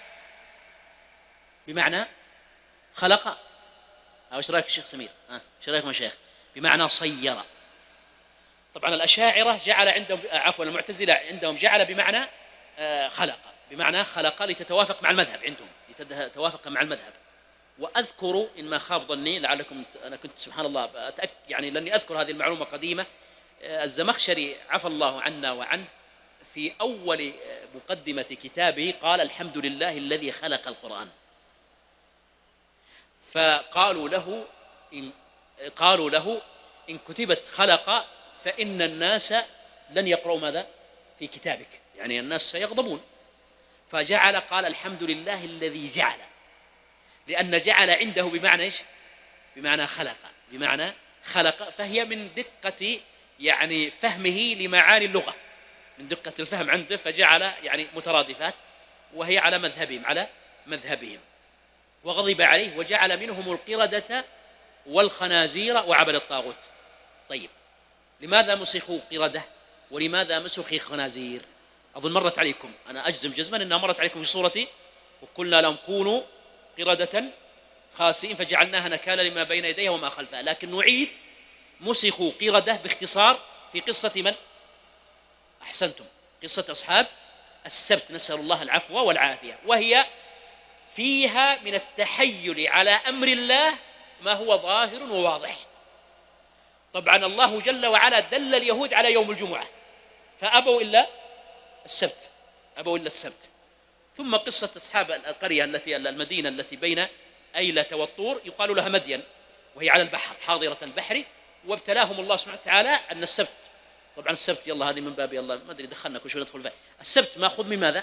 بمعنى خلق، أو إيش رأيك الشيخ سمير؟ إيش رأيكم يا شيخ؟ بمعنى صير. طبعا الأشاعرة جعل عندهم، عفوا المعتزلة عندهم جعل بمعنى خلق، بمعنى خلق لتتوافق مع المذهب عندهم، لتتوافق مع المذهب. وأذكر إن ما خاب ظني لعلكم، أنا كنت سبحان الله يعني لأني أذكر هذه المعلومة قديمة، الزمخشري عفى الله عنا وعنه في أول مقدمة كتابه قال الحمد لله الذي خلق القرآن. فقالوا له إن كتبت خلق فإن الناس لن يقرأوا ماذا في كتابك، يعني الناس سيغضبون. فجعل قال الحمد لله الذي جعل، لأن جعل عنده بمعنى إيش؟ بمعنى خلق، فهي من دقة يعني فهمه لمعاني اللغة، من دقة الفهم عنده، فجعل يعني مترادفات، وهي على مذهبهم. وغضب عليه وجعل منهم القردة والخنازير وعبد الطاغوت. طيب لماذا مسخوا قردة ولماذا مسخوا خنازير؟ أظن مرت عليكم، أنا أجزم جزما أنها مرت عليكم في سورة وقلنا لهم كونوا قردة خاسئين فجعلناها نكالا لما بين يديها وما خلفها. لكن نعيد مسخوا قردة باختصار في قصة من؟ أحسنتم، قصة أصحاب السبت، نسأل الله العفو والعافية، وهي فيها من التحيل على أمر الله ما هو ظاهر وواضح. طبعا الله جل وعلا دل اليهود على يوم الجمعة فأبوا إلا السبت. ثم قصة أصحاب القرية المدينة التي بين أيلة والطور يقال لها مدين، وهي على البحر حاضرة البحر، وابتلاهم الله سبحانه وتعالى أن السبت، طبعا السبت يلا هذه من باب يلا ما أدري دخلنا كل شوي ندخل فيه، السبت مأخوذ من ماذا؟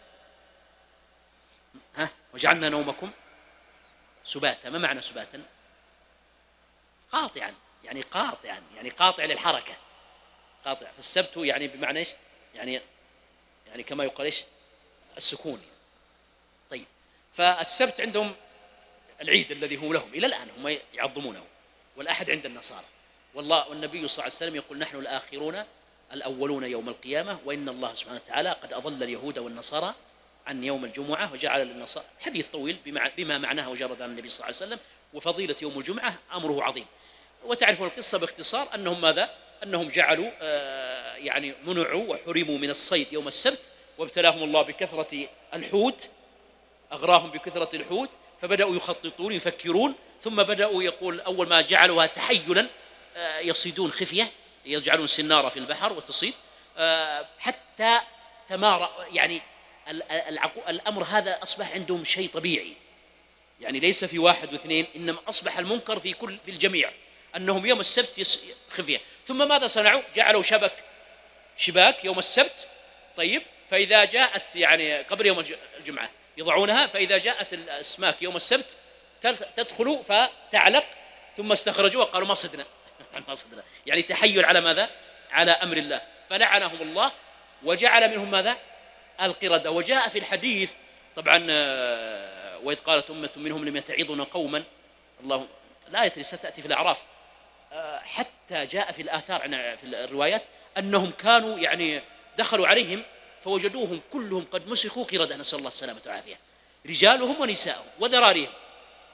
وجعلنا نومكم سباتا. ما معنى سباتا؟ قاطعا، يعني قاطع للحركة، قاطع. فالسبت يعني بمعنى إيش؟ يعني كما يقال إيش؟ السكون. طيب فالسبت عندهم العيد الذي هو لهم إلى الآن هم يعظمونه، والأحد عند النصارى. والنبي صلى الله عليه وسلم يقول نحن الآخرون الأولون يوم القيامة، وإن الله سبحانه وتعالى قد أضل اليهود والنصارى عن يوم الجمعة وجعل للنصارى. حديث طويل بما معناه وجرد عن النبي صلى الله عليه وسلم. وفضيلة يوم الجمعة أمره عظيم. وتعرفون القصة باختصار أنهم ماذا؟ أنهم جعلوا يعني منعوا وحرموا من الصيد يوم السبت، وابتلاهم الله بكثرة الحوت، أغراهم بكثرة الحوت، فبدأوا يخططون يفكرون، ثم بدأوا يقول أول ما جعلوها تحيلا يصيدون خفية، يجعلون سنارة في البحر وتصيد حتى تمارى. يعني الأمر هذا أصبح عندهم شيء طبيعي، يعني ليس في واحد واثنين، إنما أصبح المنكر في الجميع، أنهم يوم السبت خفية. ثم ماذا صنعوا؟ جعلوا شباك يوم السبت. طيب فإذا جاءت يعني قبل يوم الجمعة يضعونها، فإذا جاءت الأسماك يوم السبت تدخل فتعلق، ثم استخرجوها قالوا ما صدنا يعني تحيل على ماذا؟ على أمر الله، فلعنهم الله وجعل منهم ماذا؟ القردة. وجاء في الحديث طبعا وإذ قالت أمة منهم لم يتعظون قوما، الله لا يتري ستأتي في الأعراف، حتى جاء في الآثار في الروايات أنهم كانوا يعني دخلوا عليهم فوجدوهم كلهم قد مسخوا قردة، نسأل الله السلامة والعافية، رجالهم ونساءهم وذراريهم.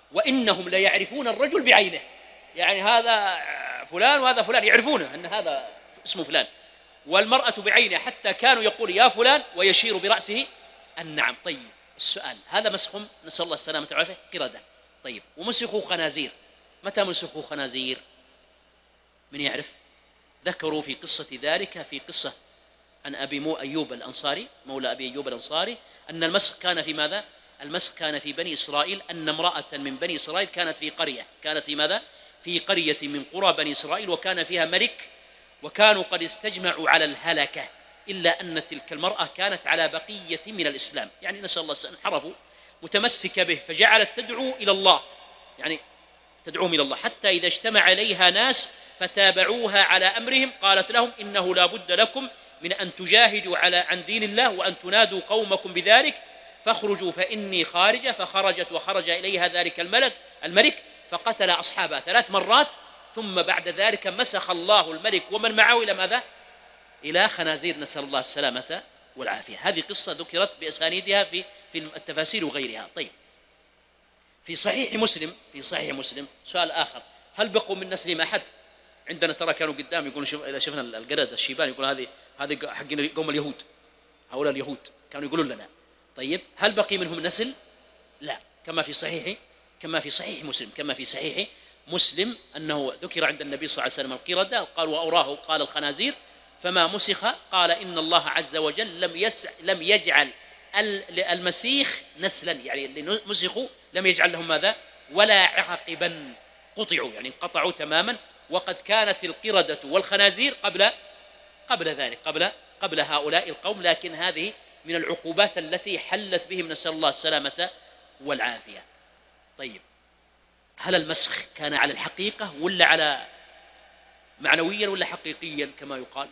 وإنهم ليعرفون الرجل بعينه، يعني هذا فلان وهذا فلان، يعرفونه أن هذا اسمه فلان، والمرأة بعينها، حتى كانوا يقول يا فلان ويشير برأسه النعم. طيب السؤال، هذا مسخهم نسأل الله السلامة والعافية قردة. طيب ومسخوا خنازير، متى مسخوا خنازير؟ من يعرف؟ ذكروا في قصة ذلك في قصة عن أبي أيوب الأنصاري مولى أبي أيوب الأنصاري أن المسخ كان في ماذا؟ المسخ كان في بني إسرائيل، أن امرأة من بني إسرائيل كانت في قرية، كانت في ماذا؟ في قرية من قرى بني إسرائيل، وكان فيها ملك، وكانوا قد استجمعوا على الهلكة، إلا أن تلك المرأة كانت على بقية من الإسلام، يعني نسأل الله السلامة، انحرفوا متمسكة به، فجعلت تدعو إلى الله، يعني تدعوهم إلى الله، حتى إذا اجتمع إليها ناس فتابعوها على أمرهم قالت لهم إنه لا بد لكم من أن تجاهدوا عن دين الله وأن تنادوا قومكم بذلك، فاخرجوا فإني خارجة. فخرجت وخرج إليها ذلك الملك فقتل أصحابها 3 مرات، ثم بعد ذلك مسخ الله الملك ومن معه إلى ماذا؟ إلى خنازير، نسأل الله السلامة والعافية. هذه قصة ذكرت بأسانيدها في التفاسير وغيرها. طيب في صحيح مسلم سؤال آخر، هل بقوا من نسلهم أحد؟ عندنا ترى كانوا قدام يقولون إذا شفنا القرد الشيبان يقول هذه حق قوم اليهود، هؤلاء اليهود كانوا يقولون لنا. طيب هل بقي منهم نسل؟ لا، كما في صحيح مسلم أنه ذكر عند النبي صلى الله عليه وسلم القردة، قال وأوراه قال الخنازير، فما مسخ، قال إن الله عز وجل لم يجعل المسيخ نسلا، يعني اللي مسخوا لم يجعل لهم ماذا؟ ولا عقبا، قطعوا يعني انقطعوا تماما. وقد كانت القردة والخنازير قبل ذلك، قبل هؤلاء القوم، لكن هذه من العقوبات التي حلت بهم، نسأل الله السلامة والعافية. طيب هل المسخ كان على الحقيقة ولا على معنويا ولا حقيقيا كما يقال؟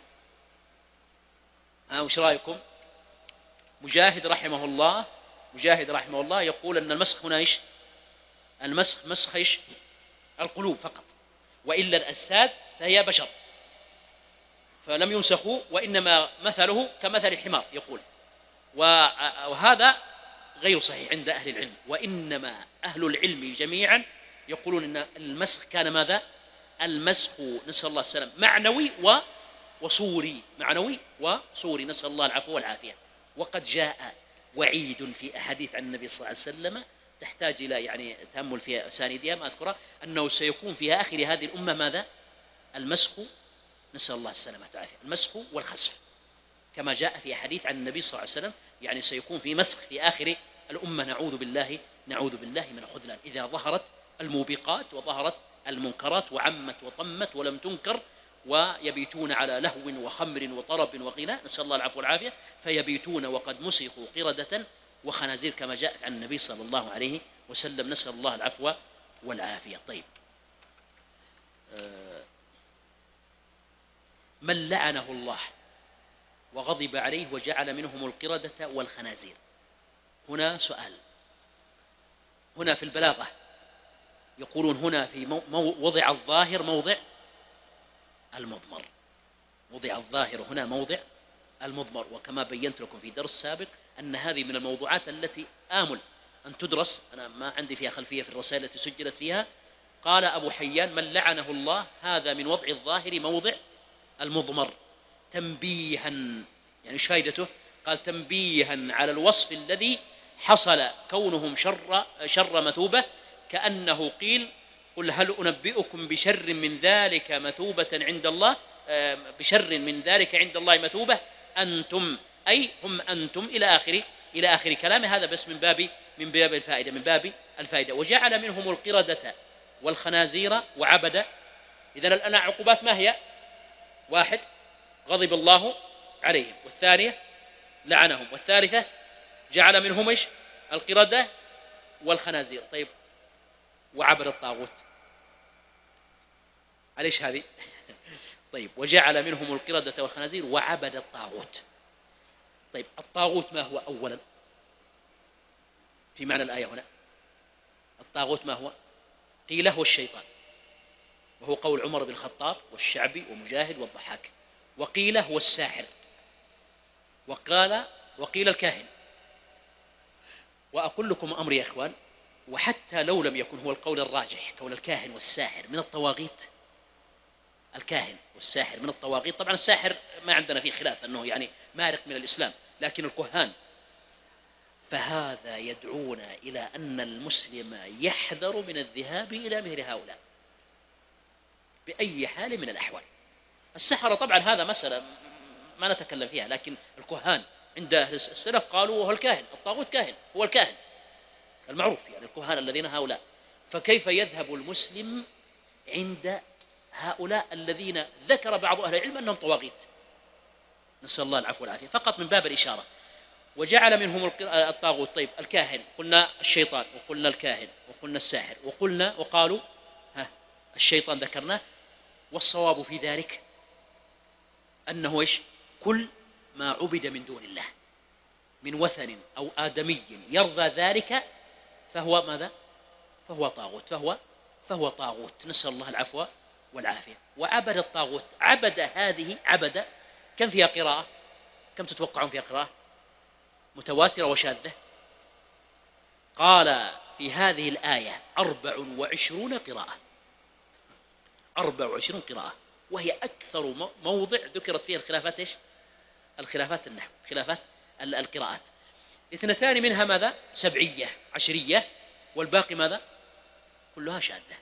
وش رأيكم؟ مجاهد رحمه الله يقول أن المسخ هنا إيش؟ مسخ إيش؟ القلوب فقط، وإلا الأجساد فهي بشر فلم يمسخوا، وإنما مثله كمثل الحمار يقول، وهذا غير صحيح عند أهل العلم، وإنما أهل العلم جميعا يقولون أن المسخ كان ماذا؟ المسخ نسأل الله السلام معنوي وصوري، نسأل الله العفو والعافية. وقد جاء وعيد في أحاديث عن النبي صلى الله عليه وسلم تحتاج إلى يعني تأمل في أسانيدها ما أذكرها، أنه سيكون في آخر هذه الأمة ماذا؟ المسخ، نسأل الله السلامة والعافية، المسخ والخسف، كما جاء في حديث عن النبي صلى الله عليه وسلم، يعني سيكون في مسخ في آخر الأمة، نعوذ بالله من الخذلان، إذا ظهرت الموبقات وظهرت المنكرات وعمت وطمت ولم تنكر، ويبيتون على لهو وخمر وطرب وغناء، نسأل الله العفو والعافية، فيبيتون وقد مسخوا قردة وخنازير كما جاء عن النبي صلى الله عليه وسلم، نسأل الله العفو والعافية. طيب من لعنه الله وغضب عليه وجعل منهم القردة والخنازير، هنا سؤال، هنا في البلاغة يقولون هنا في وضع الظاهر موضع المضمر، وضع الظاهر هنا موضع المضمر، وكما بينت لكم في درس سابق أن هذه من الموضوعات التي آمل أن تدرس، أنا ما عندي فيها خلفية في الرسائل التي سجلت فيها. قال أبو حيان من لعنه الله، هذا من وضع الظاهر موضع المضمر، تنبيها، يعني ايش فائدته؟ قال تنبيها على الوصف الذي حصل كونهم شر مثوبة، كأنه قيل قل هل أنبئكم بشر من ذلك مثوبة عند الله، بشر من ذلك عند الله مثوبة أنتم، أي هم أنتم، إلى آخر كلامه. هذا بس من باب الفائدة. وجعل منهم القردة والخنازير وعبد. إذن الآن عقوبات ما هي؟ 1 غضب الله عليهم، والثانية لعنهم، والثالثة جعل منهم إيش؟ القردة والخنازير. طيب وعبد الطاغوت، عليش هذه؟ طيب وجعل منهم القردة والخنازير وعبد الطاغوت. طيب الطاغوت ما هو أولا في معنى الآية هنا؟ الطاغوت ما هو؟ قيل هو الشيطان، وهو قول عمر بن الخطاب والشعبي ومجاهد والضحاك. وقيل هو الساحر، وقيل الكاهن. وأقول لكم أمر يا إخوان، وحتى لو لم يكن هو القول الراجح كون الكاهن والساحر من الطواغيت، الكاهن والساحر من الطواغيت. طبعا الساحر ما عندنا فيه خلاف أنه يعني مارق من الإسلام، لكن الكهان فهذا يدعونا إلى أن المسلم يحذر من الذهاب إلى مثل هؤلاء بأي حال من الأحوال. السحرة طبعا هذا مسألة ما نتكلم فيها، لكن الكهان عند أهل السلف قالوا هو الكاهن، الطاغوت كاهن، هو الكاهن المعروف، يعني الكهان الذين هؤلاء. فكيف يذهب المسلم عند هؤلاء الذين ذكر بعض أهل العلم أنهم طواغيت؟ نسأل الله العفو والعافية، فقط من باب الإشارة. وجعل منهم الطاغوت. طيب الكاهن قلنا الشيطان، وقلنا الكاهن، وقلنا الساحر، وقالوا الشيطان ذكرناه. والصواب في ذلك أنه إيش؟ كل ما عبد من دون الله من وثن أو آدمي يرضى ذلك فهو ماذا؟ فهو طاغوت، فهو طاغوت، نسأل الله العفو والعافية. وعبد الطاغوت، عبد كم فيها قراءة؟ كم تتوقعون فيها قراءة متواترة وشاذة؟ قال في هذه الآية 24 قراءة، 24 قراءة، وهي أكثر موضع ذكرت فيها الخلافات. إيش؟ الخلافات النحو، خلافات القراءات. 2 منها ماذا؟ سبعية عشرية، والباقي ماذا؟ كلها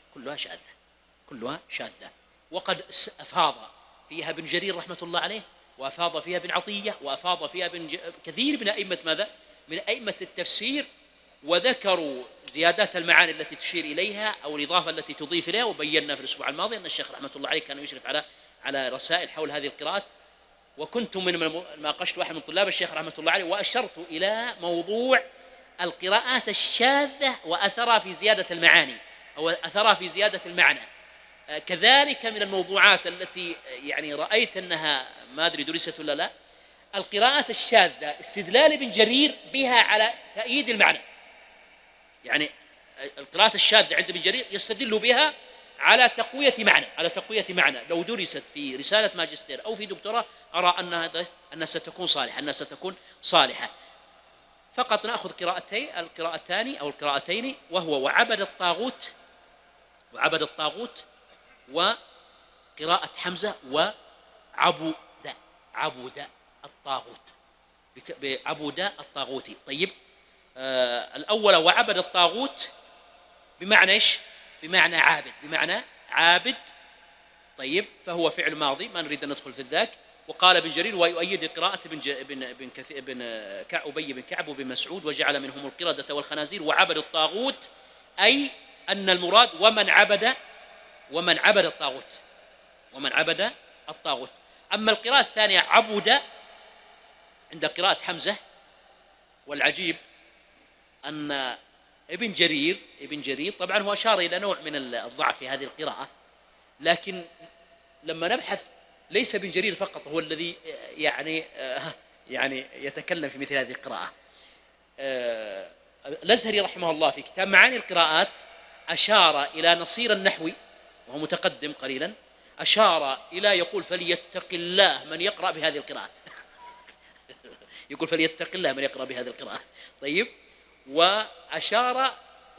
شاذة. وقد أفاض فيها ابن جرير رحمة الله عليه، وأفاض فيها ابن عطية، وأفاض فيها كثير من أئمة ماذا؟ من أئمة التفسير، وذكروا زيادات المعاني التي تشير إليها أو الإضافة التي تضيف إليها. وبينا في الأسبوع الماضي أن الشيخ رحمة الله عليه كان يشرف على رسائل حول هذه القراءات، وكنت من ناقشت واحد من طلاب الشيخ رحمة الله عليه وأشرت إلى موضوع القراءات الشاذة وأثرها في زيادة المعاني أو أثرها في زيادة المعنى. كذلك من الموضوعات التي يعني رأيت أنها ما أدري درست ولا لا، القراءات الشاذة استدلال ابن جرير بها على تأييد المعنى. يعني القراءات الشاذة عند ابن جرير يستدل بها على تقوية معنى، لو درست في رسالة ماجستير أو في دكتوراه أرى أنها ستكون صالحة. فقط نأخذ القراءتان أو القراءتين، وهو وعبد الطاغوت وقراءة حمزة وعبد الطاغوت بعبد الطاغوت. طيب الأول وعبد الطاغوت بمعنى إيش؟ بمعنى عابد. طيب فهو فعل ماضي، ما نريد أن ندخل في ذاك. وقال ابن جرير ويؤيد قراءة بن أبي بن كعب وبن مسعود وجعل منهم القردة والخنازير وعبد الطاغوت، أي أن المراد ومن عبد الطاغوت. أما القراءة الثانية عبد عند قراءة حمزة، والعجيب أن ابن جرير طبعا هو أشار إلى نوع من الضعف في هذه القراءة، لكن لما نبحث ليس ابن جرير فقط هو الذي يعني يتكلم في مثل هذه القراءة. الأزهري رحمه الله في كتاب معاني القراءات أشار إلى نصير النحوي وهو متقدم قليلا، أشار إلى يقول فليتق الله من يقرأ بهذه القراءة يقول فليتق الله من يقرأ بهذه القراءة. طيب وأشار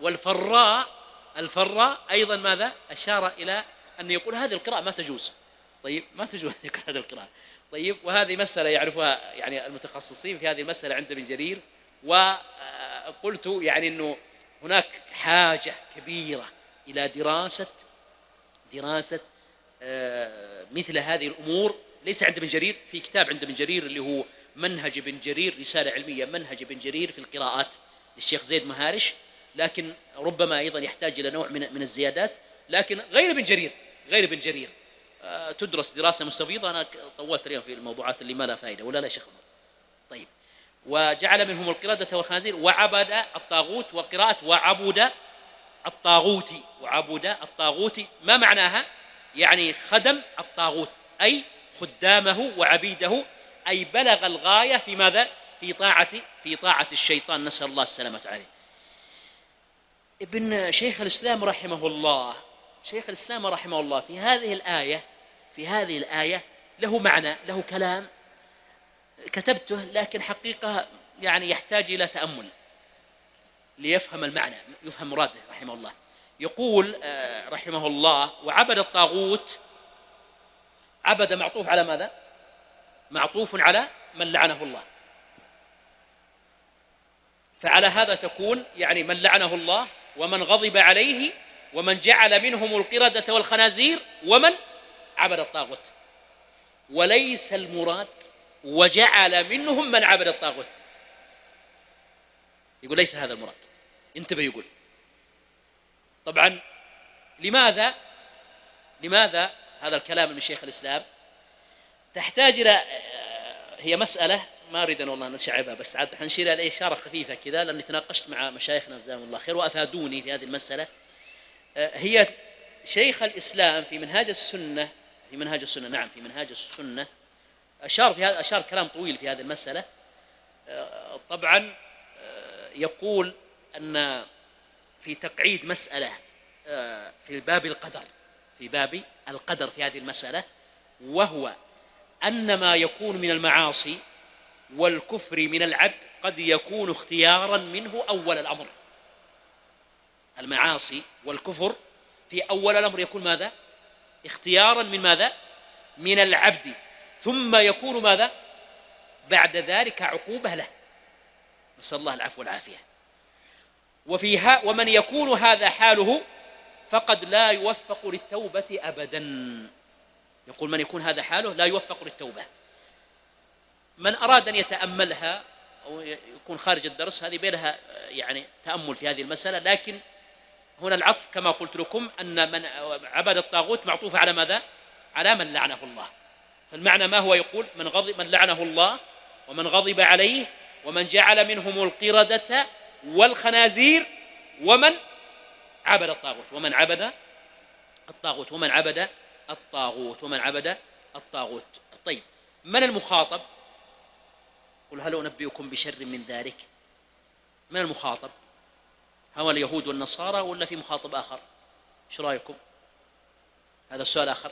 الفراء أيضا ماذا؟ أشار إلى أن يقول هذه القراءة ما تجوز. طيب ما تجوز هذه القراءة. طيب وهذه مسألة يعرفها يعني المتخصصين في هذه المسألة عند ابن جرير. وقلت يعني أنه هناك حاجة كبيرة إلى دراسة مثل هذه الأمور، ليس عند ابن جرير، في كتاب عند ابن جرير اللي هو منهج ابن جرير، رسالة علمية منهج ابن جرير في القراءات للشيخ زيد مهارش، لكن ربما أيضا يحتاج إلى نوع من الزيادات. لكن غير ابن جرير تدرس دراسة مستفيضة. أنا طولت اليوم في الموضوعات اللي ما لها فائدة ولا لا شيخ. طيب وجعل منهم القردة والخنازير وعبد الطاغوت، وقراءة وعبد الطاغوت ما معناها؟ يعني خدم الطاغوت، أي خدامه وعبيده، أي بلغ الغاية في ماذا؟ في طاعة الشيطان، نسأل الله السلامة عليه. شيخ الإسلام رحمه الله في هذه الآية له معنى، له كلام كتبته، لكن حقيقة يعني يحتاج إلى تأمل. ليفهم المعنى، يفهم مراده رحمه الله. يقول رحمه الله: وعبد الطاغوت، عبد معطوف على ماذا؟ معطوف على من لعنه الله، فعلى هذا تكون يعني من لعنه الله ومن غضب عليه ومن جعل منهم القردة والخنازير ومن عبد الطاغوت، وليس المراد وجعل منهم من عبد الطاغوت. يقول ليس هذا المراد، انتبه. يقول طبعا لماذا هذا الكلام من شيخ الإسلام؟ تحتاج إلى، هي مسألة ما أريد أن والله نشعبها، بس عاد حنشير عليه إشارة خفيفة كذا، لأني تناقشت مع مشايخنا جزاهم الله خير وأفادوني في هذه المسألة. هي شيخ الإسلام في منهاج السنة، نعم في منهاج السنة، أشار كلام طويل في هذه المسألة. طبعا يقول أن في تقعيد مسألة في باب القدر في هذه المسألة، وهو أن ما يكون من المعاصي والكفر من العبد قد يكون اختيارا منه أول الأمر. المعاصي والكفر في أول الأمر يكون ماذا؟ اختيارا من ماذا؟ من العبد، ثم يكون ماذا؟ بعد ذلك عقوبة له، نسأل الله العفو والعافية. ومن يكون هذا حاله فقد لا يوفق للتوبة أبدا. يقول من يكون هذا حاله لا يوفق للتوبة. من أراد أن يتأملها أو يكون خارج الدرس، هذه بينها يعني تأمل في هذه المسألة، لكن هنا العطف كما قلت لكم أن من عبد الطاغوت معطوف على ماذا؟ على من لعنه الله. فالمعنى ما هو؟ يقول من لعنه الله ومن غضب عليه ومن جعل منهم القردة والخنازير ومن عبد الطاغوت. طيب، من المخاطب؟ قل هل أنبئكم بشر من ذلك؟ من المخاطب؟ هو اليهود والنصارى ولا في مخاطب آخر؟ ايش رأيكم؟ هذا السؤال آخر.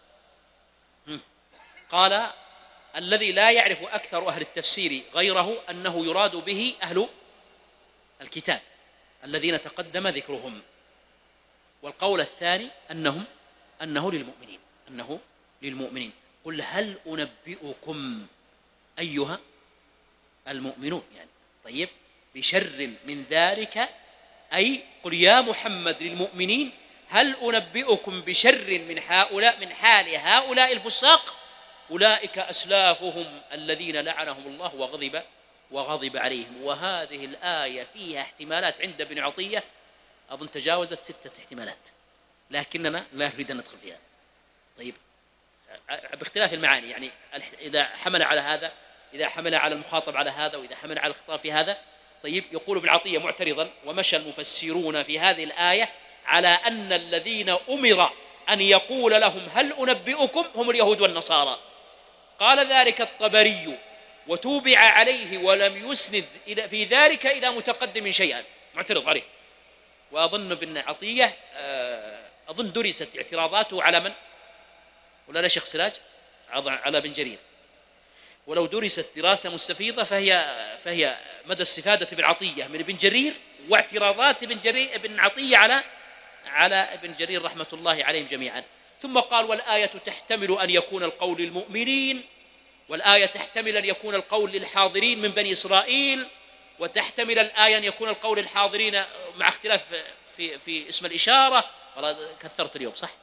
قال الذي لا يعرف أكثر أهل التفسير غيره أنه يراد به أهل الكتاب الذين تقدم ذكرهم، والقول الثاني أنه للمؤمنين. قل هل أنبئكم أيها المؤمنون، يعني طيب بشر من ذلك، أي قل يا محمد للمؤمنين هل أنبئكم بشر من حال هؤلاء الفساق؟ أولئك أسلافهم الذين لعنهم الله وغضب عليهم. وهذه الآية فيها احتمالات عند ابن عطية أظن تجاوزت 6 احتمالات، لكننا لا نريد أن ندخل فيها. طيب، باختلاف المعاني، يعني إذا حمل على هذا، إذا حمل على المخاطب على هذا، وإذا حمل على الخطاب في هذا. طيب، يقول ابن عطية معترضا: ومشى المفسرون في هذه الآية على أن الذين أمر أن يقول لهم هل أنبئكم هم اليهود والنصارى. قال ذلك الطبري وتوبع عليه ولم يسند في ذلك إلى متقدم شيئا، معترض عليه. وأظن ابن عطية أظن درست اعتراضاته على من؟ ولا لا شيخ سراج؟ على ابن جرير. ولو درست دراسة مستفيضة فهي مدى استفادة ابن عطية من ابن جرير، واعتراضات ابن عطية على ابن جرير رحمة الله عليهم جميعا. ثم قال: والآية تحتمل أن يكون القول للمؤمنين، والآية تحتمل أن يكون القول للحاضرين من بني إسرائيل، وتحتمل الآية أن يكون القول للحاضرين مع اختلاف في اسم الإشارة. والله كثرت اليوم صح؟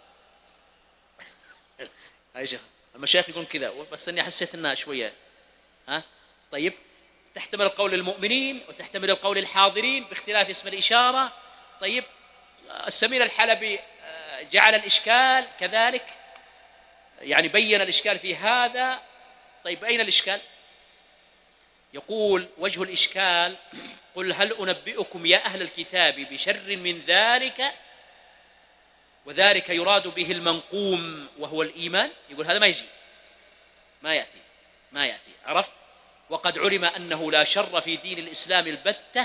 هاي شيخ المشايخ يقولون كذا، بس أني حسيت أنها شوية طيب، تحتمل القول للمؤمنين وتحتمل القول للحاضرين باختلاف اسم الإشارة. طيب، السمين الحلبي جعل الإشكال كذلك، يعني بين الإشكال في هذا. طيب، أين الإشكال؟ يقول: وجه الإشكال: قل هل أنبئكم يا أهل الكتاب بشر من ذلك، وذلك يراد به المنقوم وهو الإيمان. يقول هذا ما يجي، ما يأتي. عرفت؟ وقد علم أنه لا شر في دين الإسلام البتة.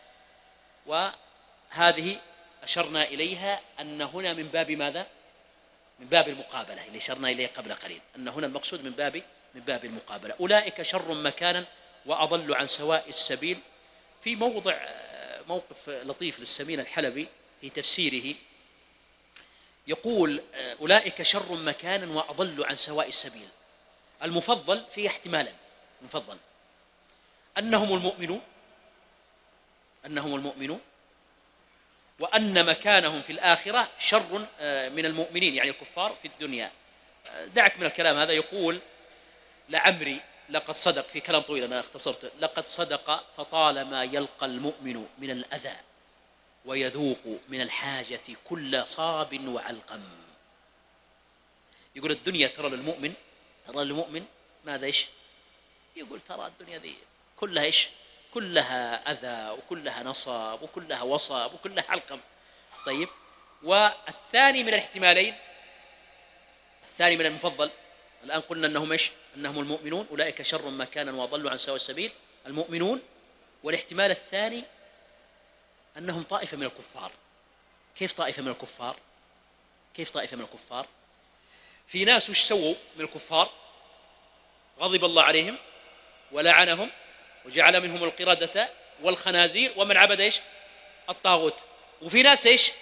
وهذه أشرنا إليها أن هنا من باب ماذا؟ من باب المقابلة اللي أشرنا إليه قبل قليل، أن هنا المقصود من باب المقابلة. أولئك شر مكانا وأضل عن سواء السبيل. في موقف لطيف للسمين الحلبي في تفسيره، يقول أولئك شر مكانا وأضل عن سواء السبيل. المفضل فيه احتمالا، المفضل أنهم المؤمنون وأن مكانهم في الآخرة شر من المؤمنين، يعني الكفار في الدنيا. دعك من الكلام هذا. يقول لعمري لقد صدق، في كلام طويل أنا اختصرته، لقد صدق فطالما يلقى المؤمن من الأذى ويذوق من الحاجة كل صاب وعلقم. يقول الدنيا ترى للمؤمن ماذا إيش؟ يقول ترى الدنيا دي كلها إيش؟ كلها أذى وكلها نصب وكلها وصب وكلها علقم. طيب، والثاني من الاحتمالين، الثاني من المفضل، الآن قلنا أنهم إيش؟ أنهم المؤمنون، أولئك شر مكانا وأضلوا عن سواء السبيل، المؤمنون. والاحتمال الثاني أنهم طائفة من الكفار. كيف طائفة من الكفار؟ كيف طائفة من الكفار؟ في ناس وش سووا من الكفار؟ غضب الله عليهم ولعنهم وجعل منهم القردة والخنازير ومن عبد إيش؟ الطاغوت. وفي ناس إيش؟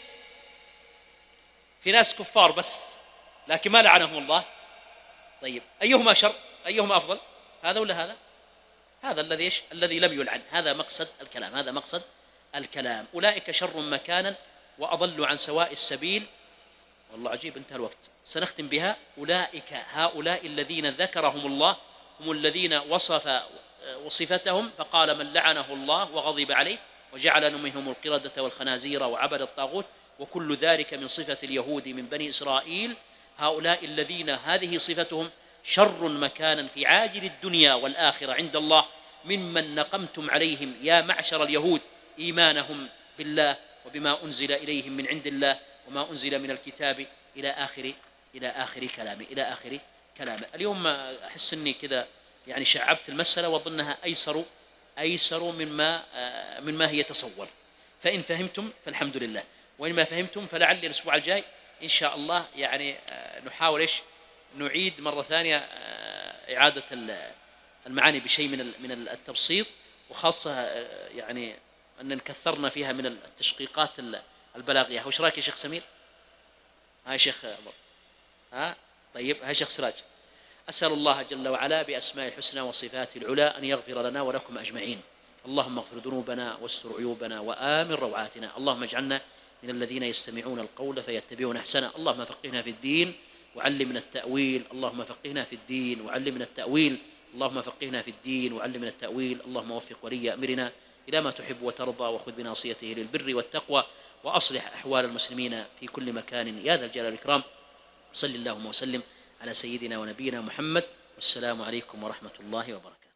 في ناس كفار بس لكن ما لعنهم الله. طيب، أيهما شر؟ أيهما أفضل؟ هذا ولا هذا؟ هذا الذي إيش؟ الذي لم يلعن. هذا مقصد الكلام، هذا مقصد الكلام. أولئك شر مكانا وأضل عن سواء السبيل. والله عجيب، انتهى الوقت. سنختم بها. أولئك، هؤلاء الذين ذكرهم الله هم الذين وصف وصفتهم فقال من لعنه الله وغضب عليه وجعل منهم القردة والخنازير وعبد الطاغوت وكل ذلك من صفة اليهود من بني إسرائيل. هؤلاء الذين هذه صفتهم شر مكانا في عاجل الدنيا والآخرة عند الله ممن نقمتم عليهم يا معشر اليهود إيمانهم بالله وبما أنزل إليهم من عند الله وما أنزل من الكتاب إلى آخر كلامه. اليوم أحس أني كذا يعني شعبت المسألة وأظنها أيسر مما هي تصور. فإن فهمتم فالحمد لله، وإن ما فهمتم فلعل الأسبوع الجاي إن شاء الله يعني نحاول نعيد مرة ثانية إعادة المعاني بشيء من التبسيط، وخاصة يعني أن كثرنا فيها من التشقيقات البلاغية. وش رأيك يا شيخ سمير؟ هاي شيخ عمر، طيب، هاي شيخ سراج. أسأل الله جل وعلا بأسماء الحسنى وصفات العلى أن يغفر لنا ولكم أجمعين. اللهم اغفر ذنوبنا واستر عيوبنا وآمن روعاتنا. اللهم اجعلنا من الذين يستمعون القول فيتبعون أحسنه. اللهم فقهنا في الدين وعلمنا التأويل. اللهم فقهنا في الدين وعلمنا التأويل. اللهم فقهنا في الدين وعلمنا التأويل. اللهم وفق ولي أمرنا إلى ما تحب وترضى، وخذ بناصيته للبر والتقوى، وأصلح أحوال المسلمين في كل مكان يا ذا الجلال والإكرام. صل اللهم وسلم على سيدنا ونبينا محمد، والسلام عليكم ورحمة الله وبركاته.